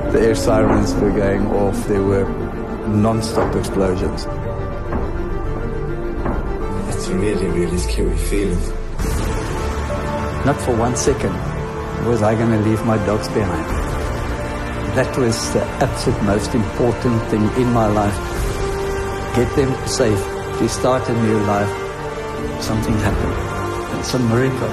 The air sirens were going off. There were non-stop explosions. It's a really, really scary feeling. Not for 1 second was I going to leave my dogs behind. That was the absolute most important thing in my life. Get them safe, to start a new life. Something happened. It's a miracle.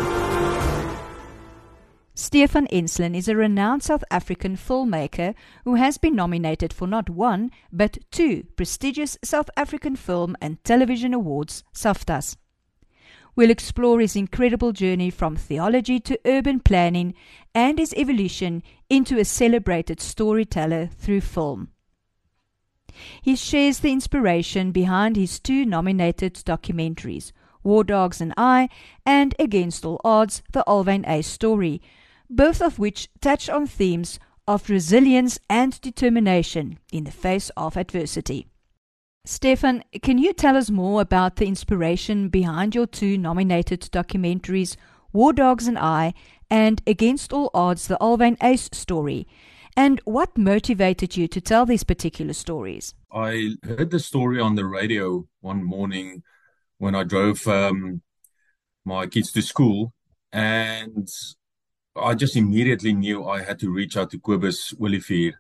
Stefan Ensslin is a renowned South African filmmaker who has been nominated for not one, but 2 prestigious South African Film and Television Awards, SAFTAs. We'll explore his incredible journey from theology to urban planning and his evolution into a celebrated storyteller through film. He shares the inspiration behind his 2 nominated documentaries, War Dogs and I, and Against All Odds, the Alwyn Ace Story, both of which touch on themes of resilience and determination in the face of adversity. Stefan, can you tell us more about the inspiration behind your 2 nominated documentaries, War Dogs and I, and Against All Odds, the Alwyn Ace Story, and what motivated you to tell these particular stories? I heard the story on the radio one morning when I drove my kids to school, and I just immediately knew I had to reach out to Kobus Olivier.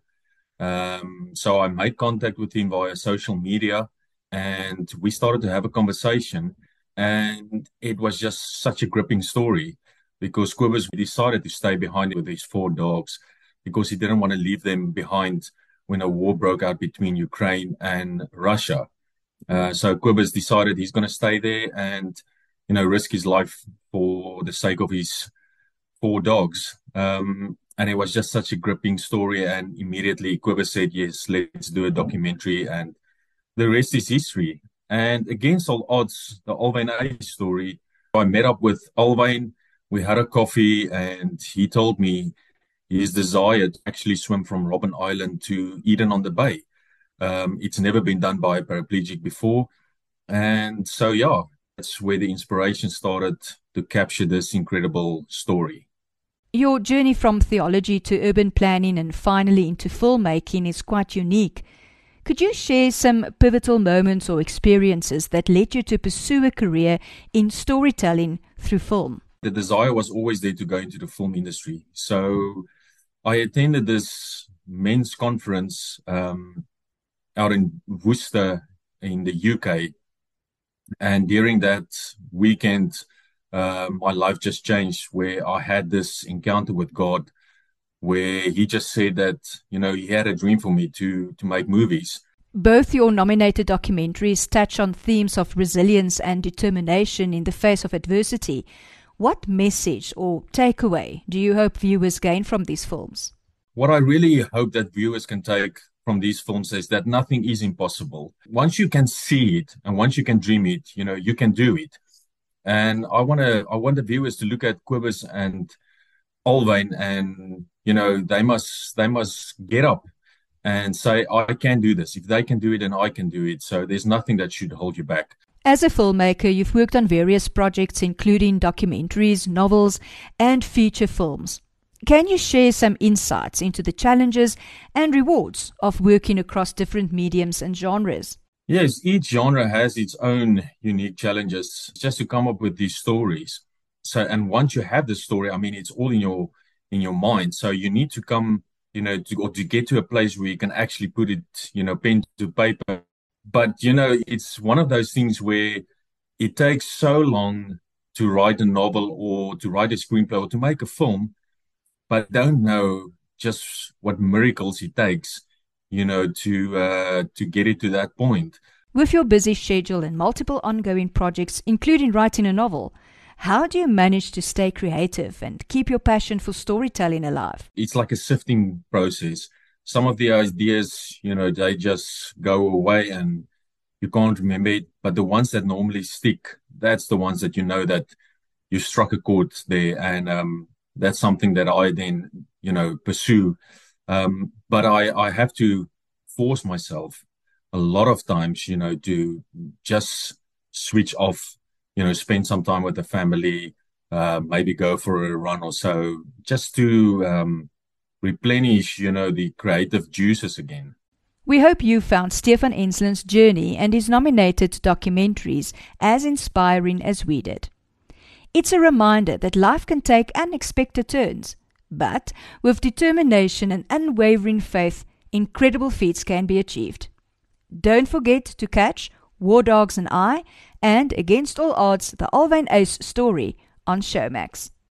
So I made contact with him via social media, and we started to have a conversation, and it was just such a gripping story because Kobus decided to stay behind with his 4 dogs because he didn't want to leave them behind when a war broke out between Ukraine and Russia. So Kobus decided he's going to stay there and, risk his life for the sake of his 4 dogs. And it was just such a gripping story. And immediately Kobus said, yes, let's do a documentary. And the rest is history. And Against All Odds, the Alwyn Ace Story, I met up with Alwyn. We had a coffee and he told me his desire to actually swim from Robben Island to Eden on the Bay. It's never been done by a paraplegic before. And so, that's where the inspiration started to capture this incredible story. Your journey from theology to urban planning and finally into filmmaking is quite unique. Could you share some pivotal moments or experiences that led you to pursue a career in storytelling through film? The desire was always there to go into the film industry. So I attended this men's conference out in Worcester in the UK. And during that weekend, my life just changed, where I had this encounter with God, where he just said that, he had a dream for me to make movies. Both your nominated documentaries touch on themes of resilience and determination in the face of adversity. What message or takeaway do you hope viewers gain from these films? What I really hope that viewers can take from these films is that nothing is impossible. Once you can see it and once you can dream it, you can do it. And I want the viewers to look at Kobus and Alwyn and, they must get up and say, I can do this. If they can do it, then I can do it. So there's nothing that should hold you back. As a filmmaker, you've worked on various projects, including documentaries, novels, and feature films. Can you share some insights into the challenges and rewards of working across different mediums and genres? Yes, each genre has its own unique challenges just to come up with these stories. So, and once you have the story, it's all in your mind. So you need to come, to get to a place where you can actually put it, pen to paper. But, it's one of those things where it takes so long to write a novel or to write a screenplay or to make a film, but don't know just what miracles it takes, to get it to that point. With your busy schedule and multiple ongoing projects, including writing a novel, how do you manage to stay creative and keep your passion for storytelling alive? It's like a sifting process. Some of the ideas, they just go away and you can't remember it. But the ones that normally stick, that's the ones that that you struck a chord there. And that's something that I then, pursue. But I have to force myself a lot of times, to just switch off, spend some time with the family, maybe go for a run or so, just to replenish, the creative juices again. We hope you found Stefan Enslin's journey and his nominated documentaries as inspiring as we did. It's a reminder that life can take unexpected turns, but with determination and unwavering faith, incredible feats can be achieved. Don't forget to catch War Dogs and I and Against All Odds, the Alwyn Ace story on Showmax.